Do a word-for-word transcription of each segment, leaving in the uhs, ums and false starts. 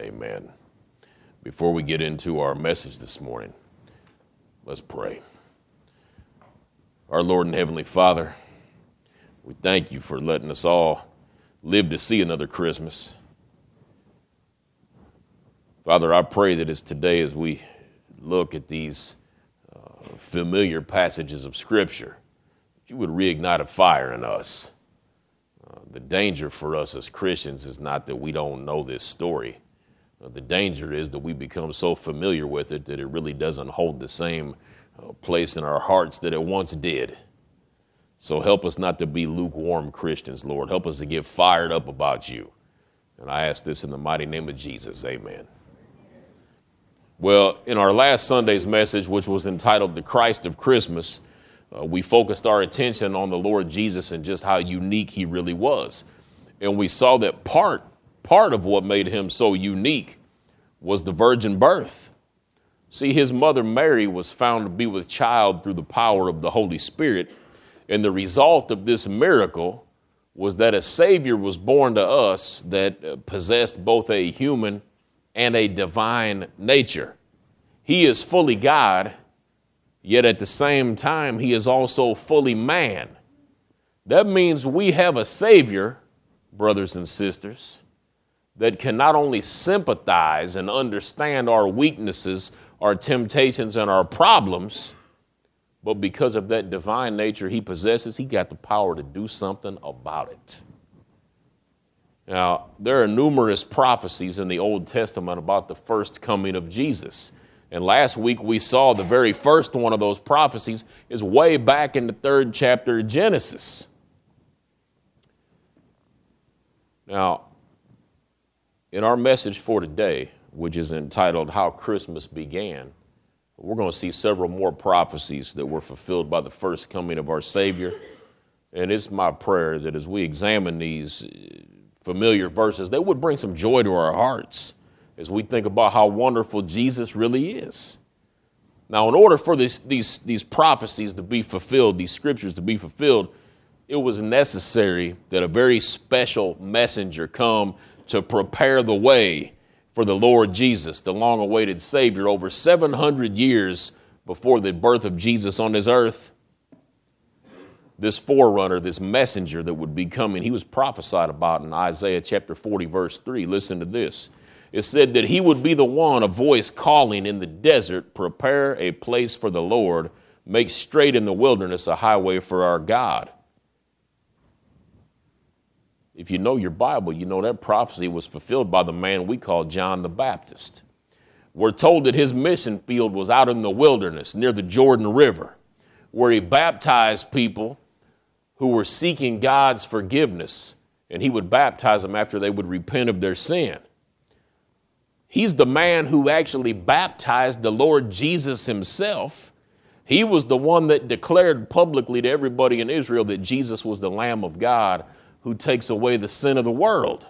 Amen. Before we get into our message this morning, let's pray. Our Lord and Heavenly Father, we thank you for letting us all live to see another Christmas. Father, I pray that as today as we look at these uh, familiar passages of Scripture, that you would reignite a fire in us. Uh, the danger for us as Christians is not that we don't know this story. Uh, the danger is that we become so familiar with it that it really doesn't hold the same uh, place in our hearts that it once did. So help us not to be lukewarm Christians, Lord. Help us to get fired up about you. And I ask this in the mighty name of Jesus. Amen. Well, in our last Sunday's message, which was entitled The Christ of Christmas, uh, we focused our attention on the Lord Jesus and just how unique he really was. And we saw that part, part of what made him so unique was the virgin birth. See, his mother Mary was found to be with child through the power of the Holy Spirit. And the result of this miracle was that a Savior was born to us that possessed both a human and a divine nature. He is fully God, yet at the same time, he is also fully man. That means we have a Savior, brothers and sisters, that can not only sympathize and understand our weaknesses, our temptations, and our problems, but because of that divine nature he possesses, he got the power to do something about it. Now, there are numerous prophecies in the Old Testament about the first coming of Jesus. And last week we saw the very first one of those prophecies is way back in the third chapter of Genesis. Now, in our message for today, which is entitled How Christmas Began, we're going to see several more prophecies that were fulfilled by the first coming of our Savior. And it's my prayer that as we examine these familiar verses, they would bring some joy to our hearts as we think about how wonderful Jesus really is. Now, in order for this, these, these prophecies to be fulfilled, these scriptures to be fulfilled, it was necessary that a very special messenger come to prepare the way for the Lord Jesus, the long-awaited Savior, over seven hundred years before the birth of Jesus on this earth. This forerunner, this messenger that would be coming, he was prophesied about in Isaiah chapter forty, verse three. Listen to this. It said that he would be the one, a voice calling in the desert, prepare a place for the Lord, make straight in the wilderness a highway for our God. If you know your Bible, you know that prophecy was fulfilled by the man we call John the Baptist. We're told that his mission field was out in the wilderness near the Jordan River, where he baptized people who were seeking God's forgiveness, and he would baptize them after they would repent of their sin. He's the man who actually baptized the Lord Jesus himself. He was the one that declared publicly to everybody in Israel that Jesus was the Lamb of God who takes away the sin of the world.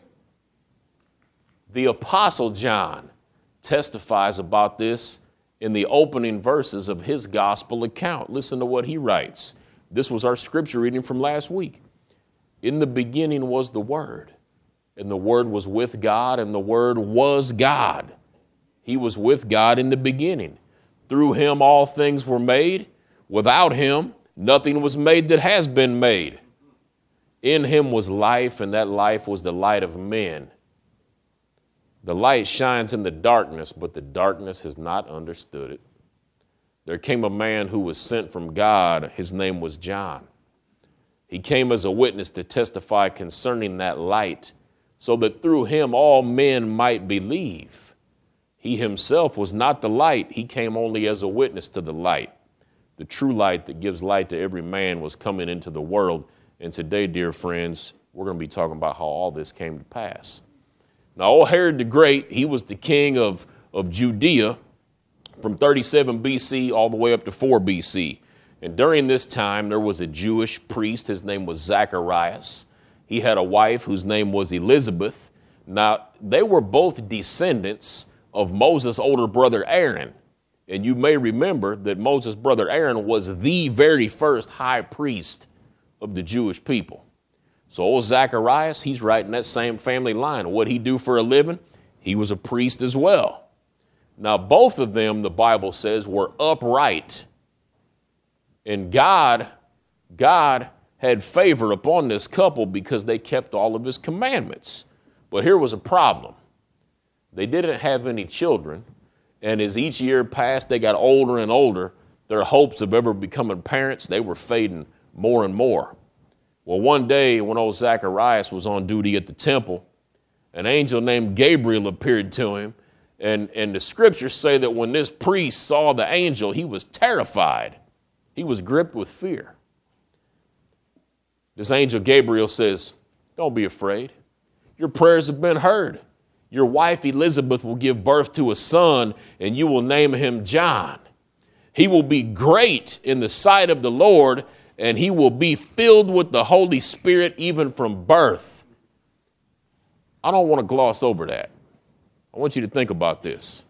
The Apostle John testifies about this in the opening verses of his gospel account. Listen to what he writes. This was our scripture reading from last week. In the beginning was the Word, and the Word was with God, and the Word was God. He was with God in the beginning. Through him all things were made. Without him nothing was made that has been made. In him was life, and that life was the light of men. The light shines in the darkness, but the darkness has not understood it. There came a man who was sent from God. His name was John. He came as a witness to testify concerning that light, so that through him all men might believe. He himself was not the light. He came only as a witness to the light. The true light that gives light to every man was coming into the world. And today, dear friends, we're going to be talking about how all this came to pass. Now, old Herod the Great, he was the king of, of Judea from thirty-seven B C all the way up to four B C. And during this time, there was a Jewish priest. His name was Zacharias. He had a wife whose name was Elizabeth. Now, they were both descendants of Moses' older brother Aaron. And you may remember that Moses' brother Aaron was the very first high priest of the Jewish people. So old Zacharias, he's right in that same family line. What'd he do for a living? He was a priest as well. Now, both of them, the Bible says, were upright. And God, God had favor upon this couple because they kept all of his commandments. But here was a problem. They didn't have any children. And as each year passed, they got older and older. Their hopes of ever becoming parents, they were fading more and more. Well, one day when old Zacharias was on duty at the temple, an angel named Gabriel appeared to him. And, and the scriptures say that when this priest saw the angel, he was terrified. He was gripped with fear. This angel Gabriel says, don't be afraid. Your prayers have been heard. Your wife Elizabeth will give birth to a son, and you will name him John. He will be great in the sight of the Lord, and he will be filled with the Holy Spirit even from birth. I don't want to gloss over that. I want you to think about this.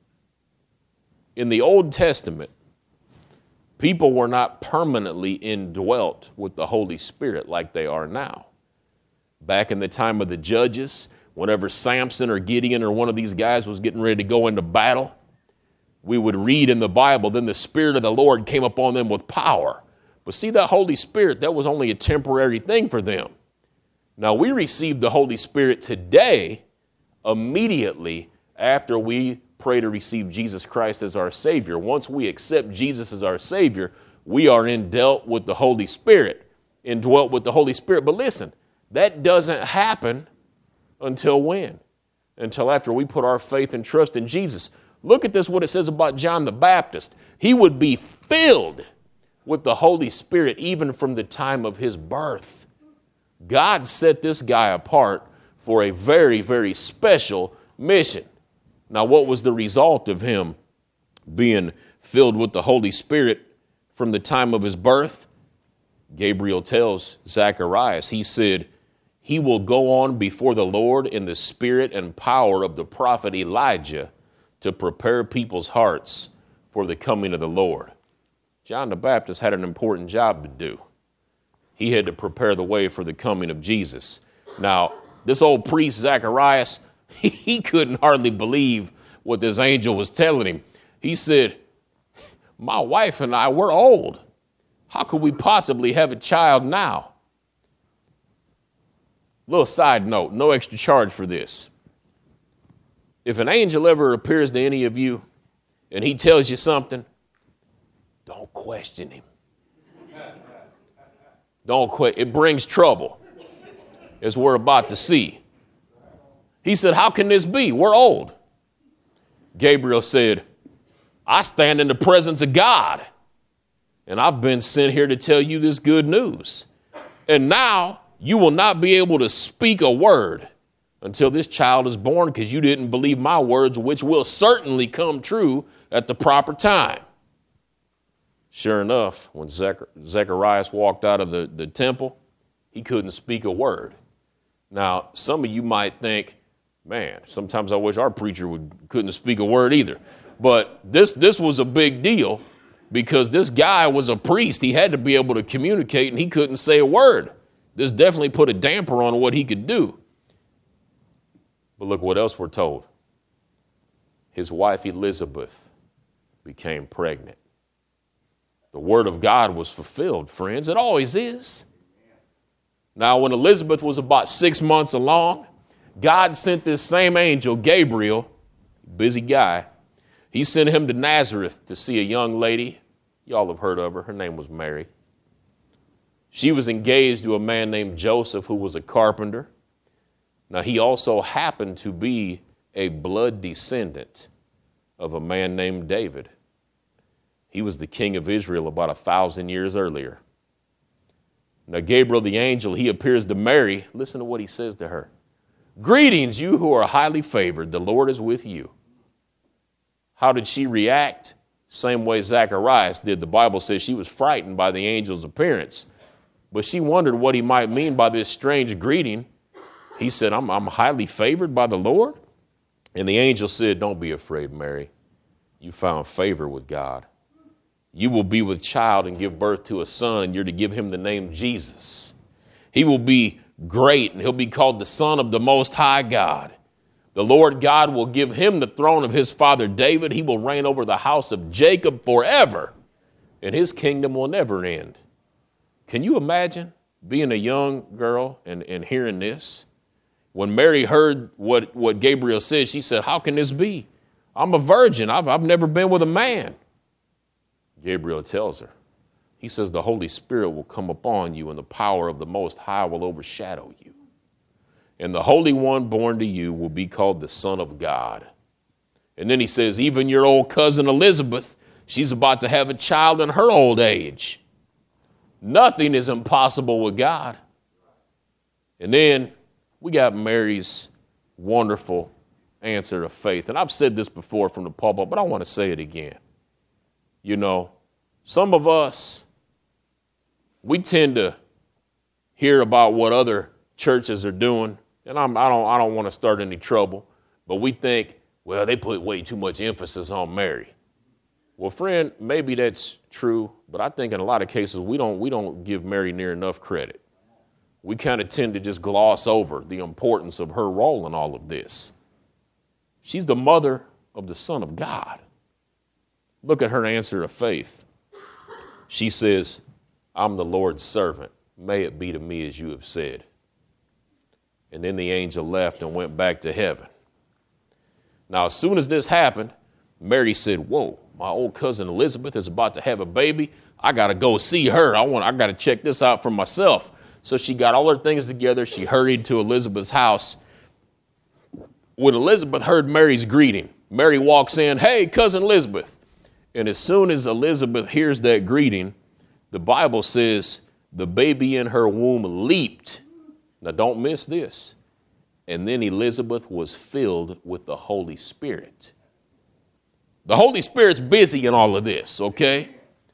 In the Old Testament, people were not permanently indwelt with the Holy Spirit like they are now. Back in the time of the Judges, whenever Samson or Gideon or one of these guys was getting ready to go into battle, we would read in the Bible, then the Spirit of the Lord came upon them with power. But see, that Holy Spirit, that was only a temporary thing for them. Now, we receive the Holy Spirit today immediately after we pray to receive Jesus Christ as our Savior. Once we accept Jesus as our Savior, we are indwelt with the Holy Spirit, indwelt with the Holy Spirit. But listen, that doesn't happen until when? Until after we put our faith and trust in Jesus. Look at this, what it says about John the Baptist. He would be filled with the Holy Spirit even from the time of his birth. God set this guy apart for a very, very special mission. Now, what was the result of him being filled with the Holy Spirit from the time of his birth? Gabriel tells Zacharias, he said, he will go on before the Lord in the spirit and power of the prophet Elijah to prepare people's hearts for the coming of the Lord. John the Baptist had an important job to do. He had to prepare the way for the coming of Jesus. Now, this old priest, Zacharias, he, he couldn't hardly believe what this angel was telling him. He said, my wife and I, we're old. How could we possibly have a child now? Little side note, no extra charge for this. If an angel ever appears to any of you and he tells you something, don't question him. Don't quit. It brings trouble, as we're about to see. He said, how can this be? We're old. Gabriel said, I stand in the presence of God, and I've been sent here to tell you this good news. And now you will not be able to speak a word until this child is born, because you didn't believe my words, which will certainly come true at the proper time. Sure enough, when Zach- Zacharias walked out of the, the temple, he couldn't speak a word. Now, some of you might think, man, sometimes I wish our preacher would couldn't speak a word either. But this this was a big deal because this guy was a priest. He had to be able to communicate, and he couldn't say a word. This definitely put a damper on what he could do. But look what else we're told. His wife Elizabeth became pregnant. The word of God was fulfilled, friends. It always is. Now, when Elizabeth was about six months along, God sent this same angel, Gabriel, busy guy. He sent him to Nazareth to see a young lady. Y'all have heard of her. Her name was Mary. She was engaged to a man named Joseph, who was a carpenter. Now, he also happened to be a blood descendant of a man named David. He was the king of Israel about a thousand years earlier. Now, Gabriel the angel, he appears to Mary. Listen to what he says to her. Greetings, you who are highly favored. The Lord is with you. How did she react? Same way Zacharias did. The Bible says she was frightened by the angel's appearance. But she wondered what he might mean by this strange greeting. He said, I'm, I'm highly favored by the Lord. And the angel said, don't be afraid, Mary. You found favor with God. You will be with child and give birth to a son, and you're to give him the name Jesus. He will be great, and he'll be called the Son of the Most High God. The Lord God will give him the throne of his father David. He will reign over the house of Jacob forever, and his kingdom will never end. Can you imagine being a young girl and, and hearing this? When Mary heard what, what Gabriel said, she said, how can this be? I'm a virgin. I've, I've never been with a man. Gabriel tells her, he says, the Holy Spirit will come upon you and the power of the Most High will overshadow you. And the Holy One born to you will be called the Son of God. And then he says, even your old cousin Elizabeth, she's about to have a child in her old age. Nothing is impossible with God. And then we got Mary's wonderful answer to faith. And I've said this before from the pulpit, but I want to say it again. You know, some of us, we tend to hear about what other churches are doing. And I'm, I don't, I don't want to start any trouble, but we think, well, they put way too much emphasis on Mary. Well, friend, maybe that's true, but I think in a lot of cases we don't, we don't give Mary near enough credit. We kind of tend to just gloss over the importance of her role in all of this. She's the mother of the Son of God. Look at her answer of faith. She says, I'm the Lord's servant. May it be to me as you have said. And then the angel left and went back to heaven. Now, as soon as this happened, Mary said, whoa, my old cousin Elizabeth is about to have a baby. I got to go see her. I want, I got to check this out for myself. So she got all her things together. She hurried to Elizabeth's house. When Elizabeth heard Mary's greeting, Mary walks in, hey, cousin Elizabeth. And as soon as Elizabeth hears that greeting, the Bible says the baby in her womb leaped. Now, don't miss this. And then Elizabeth was filled with the Holy Spirit. The Holy Spirit's busy in all of this, okay?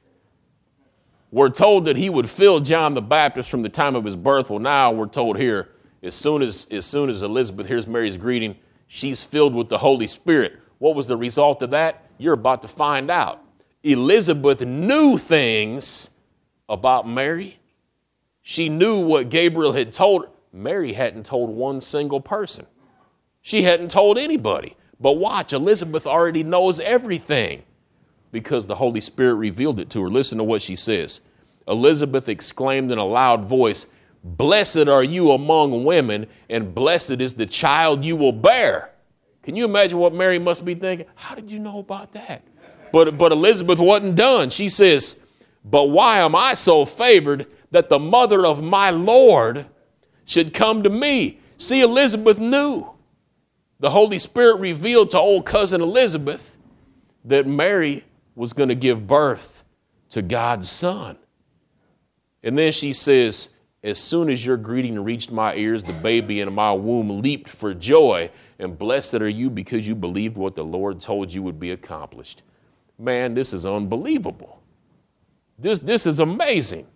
We're told that he would fill John the Baptist from the time of his birth. Well, now we're told here, as soon as, as soon as Elizabeth hears Mary's greeting, she's filled with the Holy Spirit. What was the result of that? You're about to find out. Elizabeth knew things about Mary. She knew what Gabriel had told her. Mary hadn't told one single person. She hadn't told anybody. But watch, Elizabeth already knows everything because the Holy Spirit revealed it to her. Listen to what she says. Elizabeth exclaimed in a loud voice, blessed are you among women, and blessed is the child you will bear. Can you imagine what Mary must be thinking? How did you know about that? But, but Elizabeth wasn't done. She says, but why am I so favored that the mother of my Lord should come to me? See, Elizabeth knew. The Holy Spirit revealed to old cousin Elizabeth that Mary was going to give birth to God's son. And then she says, as soon as your greeting reached my ears, the baby in my womb leaped for joy. And blessed are you because you believed what the Lord told you would be accomplished. Man, this is unbelievable. This, this is amazing.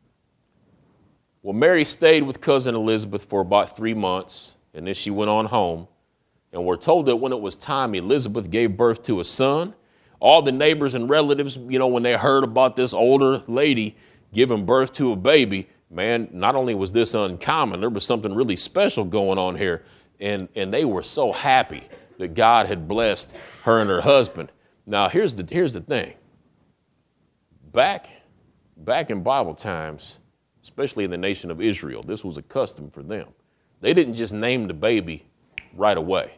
Well, Mary stayed with cousin Elizabeth for about three months, and then she went on home. And we're told that when it was time, Elizabeth gave birth to a son. All the neighbors and relatives, you know, when they heard about this older lady giving birth to a baby, man, not only was this uncommon, there was something really special going on here. And, and they were so happy that God had blessed her and her husband. Now, here's the, here's the thing. Back, back in Bible times, especially in the nation of Israel, this was a custom for them. They didn't just name the baby right away.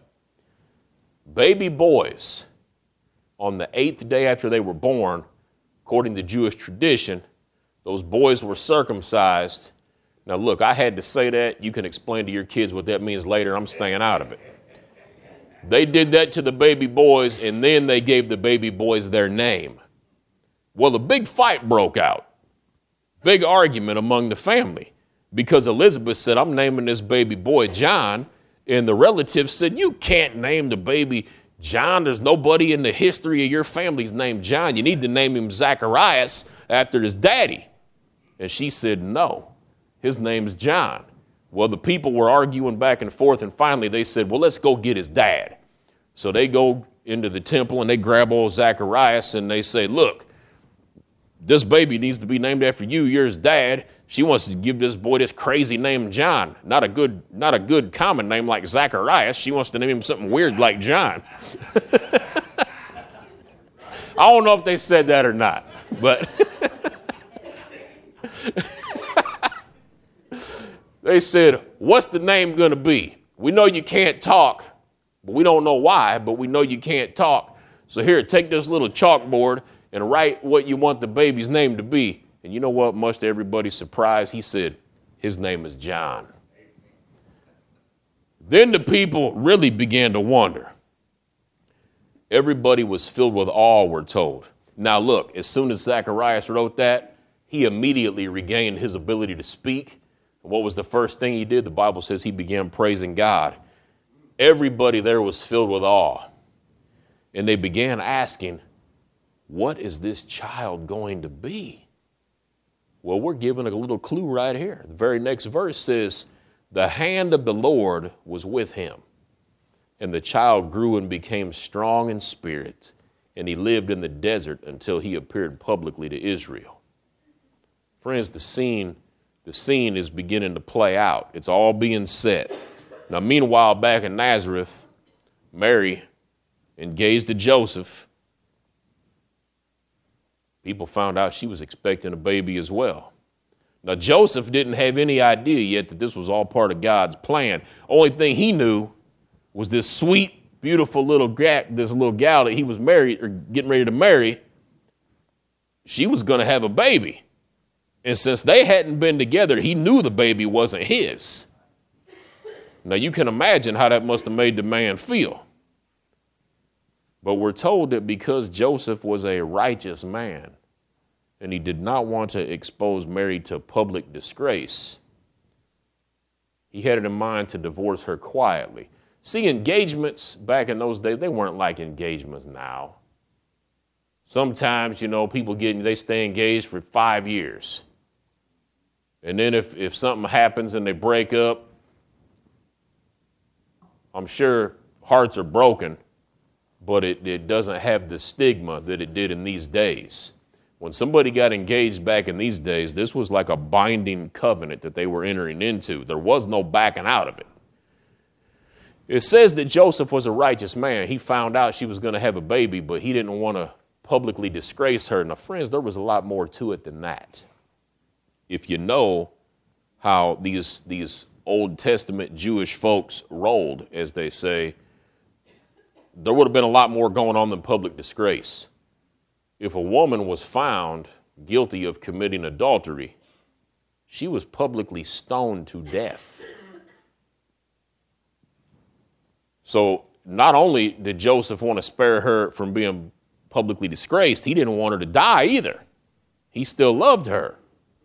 Baby boys, on the eighth day after they were born, according to Jewish tradition, those boys were circumcised. Now, look, I had to say that. You can explain to your kids what that means later. I'm staying out of it. They did that to the baby boys, and then they gave the baby boys their name. Well, a big fight broke out. Big argument among the family because Elizabeth said, I'm naming this baby boy John. And the relatives said, you can't name the baby John. There's nobody in the history of your family's named John. You need to name him Zacharias after his daddy. And she said, no, his name's John. Well, the people were arguing back and forth, and finally they said, well, let's go get his dad. So they go into the temple and they grab old Zacharias and they say, look, this baby needs to be named after you. You're his dad. she wants to give this boy this crazy name John. Not a good, not a good common name like Zacharias. She wants to name him something weird like John. I don't know if they said that or not, but they said, what's the name going to be? We know you can't talk, but we don't know why, but we know you can't talk. So here, take this little chalkboard and write what you want the baby's name to be. And you know what? Much to everybody's surprise, he said, his name is John. Then the people really began to wonder. Everybody was filled with awe, we're told. Now look, as soon as Zacharias wrote that, he immediately regained his ability to speak. And what was the first thing he did? The Bible says he began praising God. Everybody there was filled with awe. And they began asking, what is this child going to be? Well, we're given a little clue right here. The very next verse says, the hand of the Lord was with him. And the child grew and became strong in spirit, and he lived in the desert until he appeared publicly to Israel. Friends, the scene, the scene is beginning to play out. It's all being set. Now, meanwhile, back in Nazareth, Mary, engaged to Joseph, people found out she was expecting a baby as well. Now, Joseph didn't have any idea yet that this was all part of God's plan. Only thing he knew was this sweet, beautiful little gal, this little gal that he was married or getting ready to marry. She was going to have a baby. And since they hadn't been together, he knew the baby wasn't his. Now, you can imagine how that must have made the man feel. But we're told that because Joseph was a righteous man and he did not want to expose Mary to public disgrace, he had it in mind to divorce her quietly. See, engagements back in those days, they weren't like engagements now. Sometimes, you know, people get, they stay engaged for five years. And then if, if something happens and they break up, I'm sure hearts are broken, but it, it doesn't have the stigma that it did in these days. When somebody got engaged back in these days, this was like a binding covenant that they were entering into. There was no backing out of it. It says that Joseph was a righteous man. He found out she was going to have a baby, but he didn't want to publicly disgrace her. Now, friends, there was a lot more to it than that. If you know how these, these Old Testament Jewish folks rolled, as they say, there would have been a lot more going on than public disgrace. If a woman was found guilty of committing adultery, she was publicly stoned to death. So not only did Joseph want to spare her from being publicly disgraced, he didn't want her to die either. He still loved her.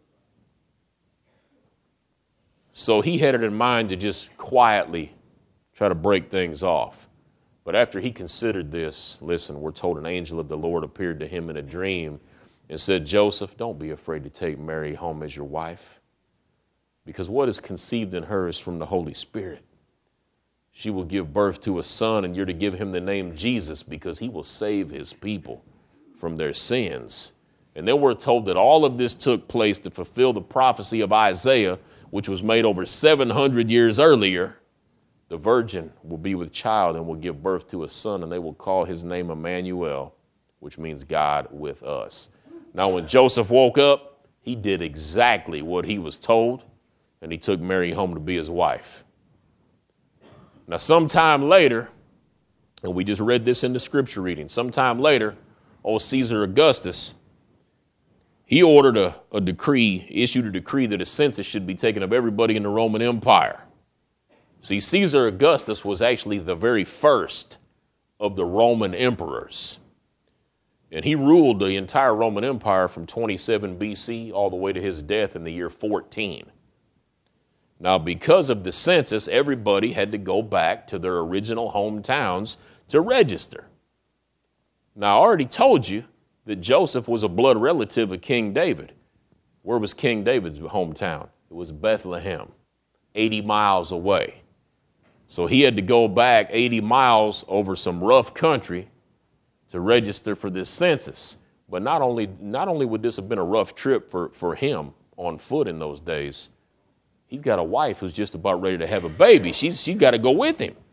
So he had it in mind to just quietly try to break things off. But after he considered this, listen, we're told an angel of the Lord appeared to him in a dream and said, Joseph, don't be afraid to take Mary home as your wife, because what is conceived in her is from the Holy Spirit. She will give birth to a son, and you're to give him the name Jesus, because he will save his people from their sins. And then we're told that all of this took place to fulfill the prophecy of Isaiah, which was made over seven hundred years earlier. The virgin will be with child and will give birth to a son, and they will call his name Emmanuel, which means God with us. Now, when Joseph woke up, he did exactly what he was told, and he took Mary home to be his wife. Now, sometime later, and we just read this in the scripture reading, sometime later, old Caesar Augustus, he ordered a, a decree, issued a decree that a census should be taken of everybody in the Roman Empire. See, Caesar Augustus was actually the very first of the Roman emperors. And he ruled the entire Roman Empire from twenty-seven B C all the way to his death in the year fourteen. Now, because of the census, everybody had to go back to their original hometowns to register. Now, I already told you that Joseph was a blood relative of King David. Where was King David's hometown? It was Bethlehem, eighty miles away. So he had to go back eighty miles over some rough country to register for this census. But not only, not only would this have been a rough trip for, for him on foot in those days. He's got a wife who's just about ready to have a baby. She's, she's got to go with him.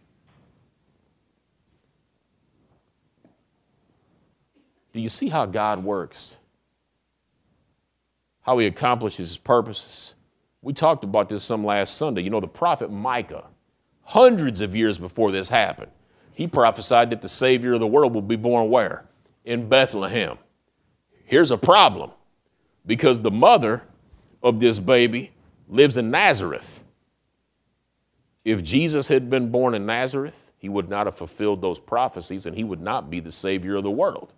Do you see how God works? How he accomplishes his purposes? We talked about this some last Sunday. You know, the prophet Micah, hundreds of years before this happened, he prophesied that the Savior of the world will be born where? In Bethlehem. Here's a problem, because the mother of this baby lives in Nazareth. If Jesus had been born in Nazareth, he would not have fulfilled those prophecies, and he would not be the Savior of the world.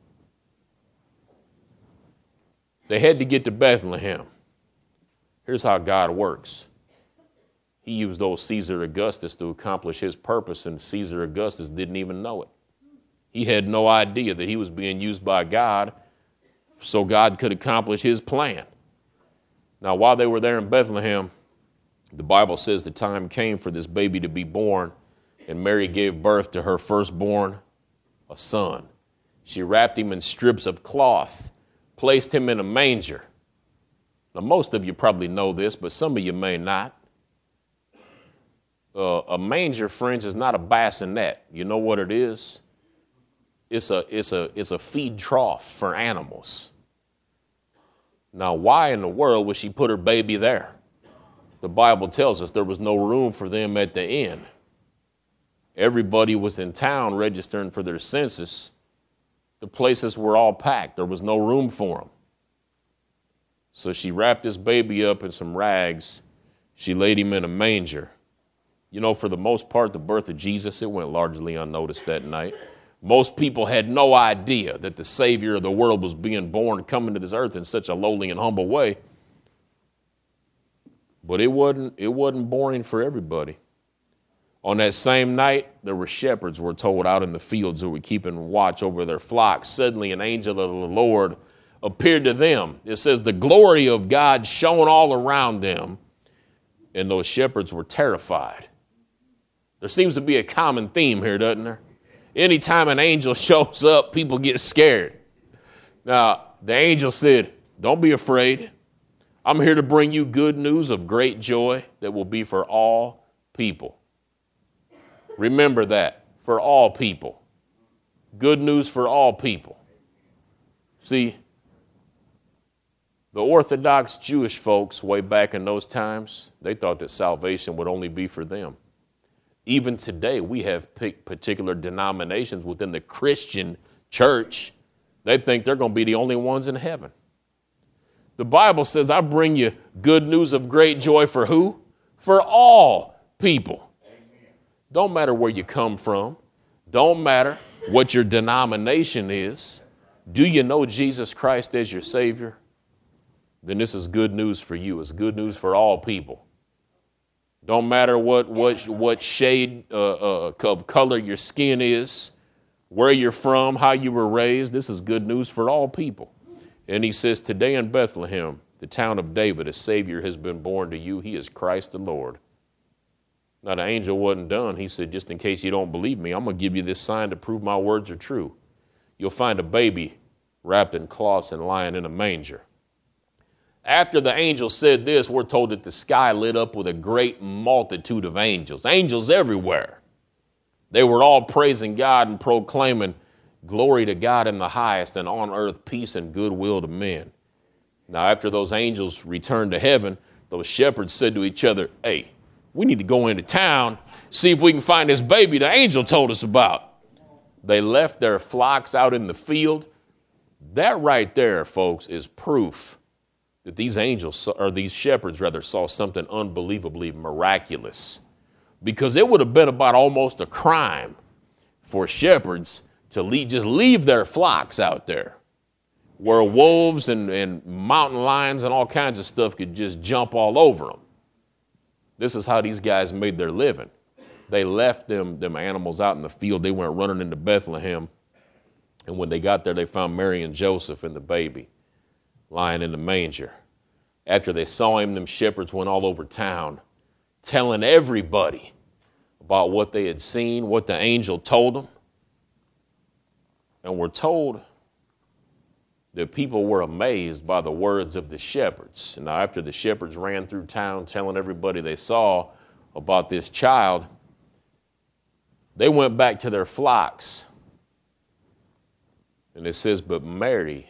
They had to get to Bethlehem. Here's how God works. He used old Caesar Augustus to accomplish his purpose, and Caesar Augustus didn't even know it. He had no idea that he was being used by God so God could accomplish his plan. Now, while they were there in Bethlehem, the Bible says the time came for this baby to be born, and Mary gave birth to her firstborn, a son. She wrapped him in strips of cloth, placed him in a manger. Now, most of you probably know this, but some of you may not. Uh, a manger, friends, is not a bassinet. You know what it is? It's a, it's a, it's a feed trough for animals. Now, why in the world would she put her baby there? The Bible tells us there was no room for them at the inn. Everybody was in town registering for their census. The places were all packed. There was no room for them. So she wrapped this baby up in some rags. She laid him in a manger. You know, for the most part, the birth of Jesus, it went largely unnoticed that night. Most people had no idea that the Savior of the world was being born, coming to this earth in such a lowly and humble way. But it wasn't, it wasn't boring for everybody. On that same night, there were shepherds, we're told, out in the fields who were keeping watch over their flocks. Suddenly, an angel of the Lord appeared to them. It says the glory of God shone all around them, and those shepherds were terrified. There seems to be a common theme here, doesn't there? Anytime an angel shows up, people get scared. Now, the angel said, "Don't be afraid. I'm here to bring you good news of great joy that will be for all people." Remember that, for all people. Good news for all people. See, the Orthodox Jewish folks way back in those times, they thought that salvation would only be for them. Even today, we have particular denominations within the Christian church. They think they're going to be the only ones in heaven. The Bible says, I bring you good news of great joy for who? For all people. Don't matter where you come from. Don't matter what your denomination is. Do you know Jesus Christ as your Savior? Then this is good news for you. It's good news for all people. Don't matter what what what shade uh, uh, of color your skin is, where you're from, how you were raised. This is good news for all people. And he says, today in Bethlehem, the town of David, a Savior has been born to you. He is Christ the Lord. Now, the angel wasn't done. He said, just in case you don't believe me, I'm going to give you this sign to prove my words are true. You'll find a baby wrapped in cloths and lying in a manger. After the angel said this, we're told that the sky lit up with a great multitude of angels, angels everywhere. They were all praising God and proclaiming glory to God in the highest, and on earth peace and goodwill to men. Now, after those angels returned to heaven, those shepherds said to each other, hey, we need to go into town, see if we can find this baby the angel told us about. They left their flocks out in the field. That right there, folks, is proof that these angels, or these shepherds rather, saw something unbelievably miraculous. Because it would have been about almost a crime for shepherds to leave, just leave their flocks out there where wolves and, and mountain lions and all kinds of stuff could just jump all over them. This is how these guys made their living. They left them, them animals out in the field. They went running into Bethlehem. And when they got there, they found Mary and Joseph and the baby lying in the manger. After they saw him, them shepherds went all over town telling everybody about what they had seen, what the angel told them. And we're told the people were amazed by the words of the shepherds. And now after the shepherds ran through town telling everybody they saw about this child, they went back to their flocks. And it says, but Mary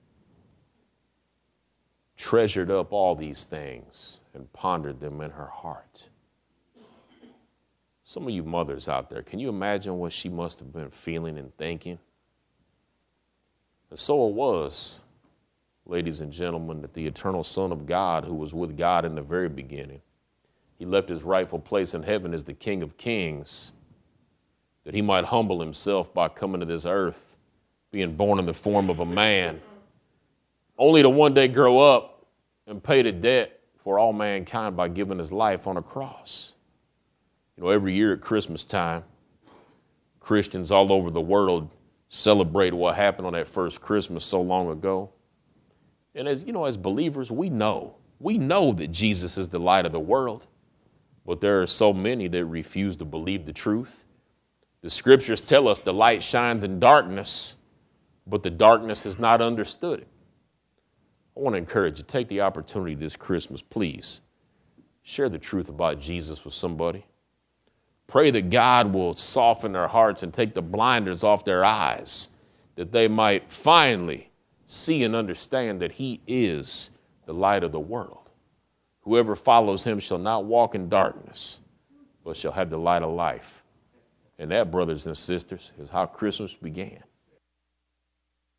treasured up all these things and pondered them in her heart. Some of you mothers out there, can you imagine what she must have been feeling and thinking? And so it was, ladies and gentlemen, that the eternal Son of God, who was with God in the very beginning, he left his rightful place in heaven as the King of Kings, that he might humble himself by coming to this earth, being born in the form of a man, only to one day grow up and pay the debt for all mankind by giving his life on a cross. You know, every year at Christmas time, Christians all over the world celebrate what happened on that first Christmas so long ago. And as you know, as believers, we know, we know that Jesus is the light of the world, but there are so many that refuse to believe the truth. The scriptures tell us the light shines in darkness, but the darkness has not understood it. I want to encourage you, take the opportunity this Christmas, please. Share the truth about Jesus with somebody. Pray that God will soften their hearts and take the blinders off their eyes, that they might finally see and understand that he is the light of the world. Whoever follows him shall not walk in darkness, but shall have the light of life. And that, brothers and sisters, is how Christmas began.